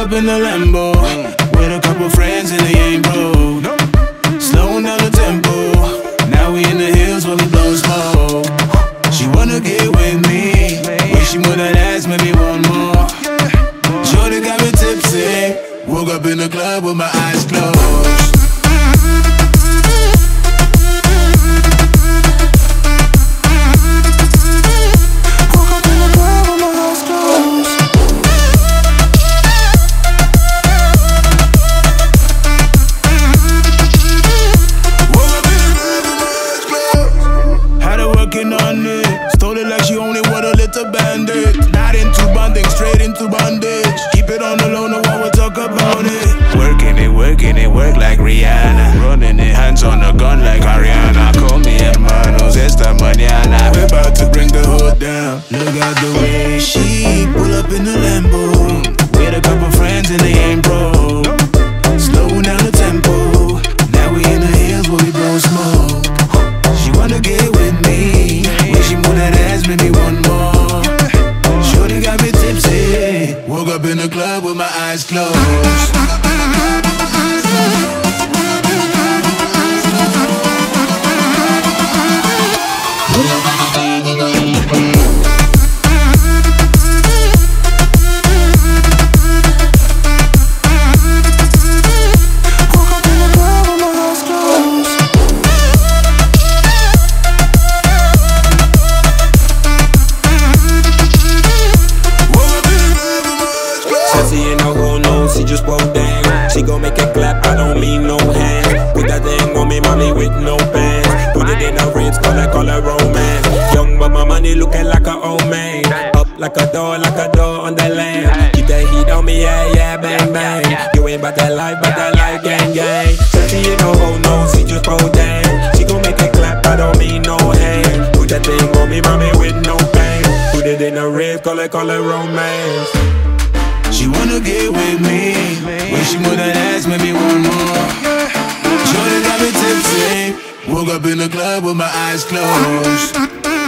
up in the Lambo with a couple friends and they ain't broke. Slowing down the tempo. Now we in the hills where we blow smoke. She wanna get with me. When she move that ass, maybe one more. Shorty got me tipsy. Woke up in the club with my eyes closed. On it. Stole it like she only want a little bandit. Not into bonding, straight into bondage. Keep it on the low, no one will talk about it. Working it, work like Rihanna. Running it, hands on the gun like Ariana. Call me hermanos, esta mañana. We're about to bring the hood down. Look at the way she pull up in the Lambo with a couple friends and they ain't broke. Slowing down the tempo. Now we in the hills where we blow smoke. She wanna get with me. When she move that ass, maybe one more. Shorty got me tipsy. Woke up in the club with my eyes closed. She just broke down. She gon' make it clap, I don't mean no hands. Put that thing on me, mommy, with no pants. Put it in her ribs, call her romance. Young but my money looking like a old man. Up like a door on the land. Keep that heat on me, yeah, bang, bang. You ain't about that life, gang, gang. Sexy, you know, oh no, she just broke down. She gon' make it clap, I don't mean no hands. Put that thing on me, mommy, with no pants. Put it in her ribs, call her romance. She wanna get with me. When she move that ass, maybe one more. Shorty got me tipsy. Woke up in the club with my eyes closed.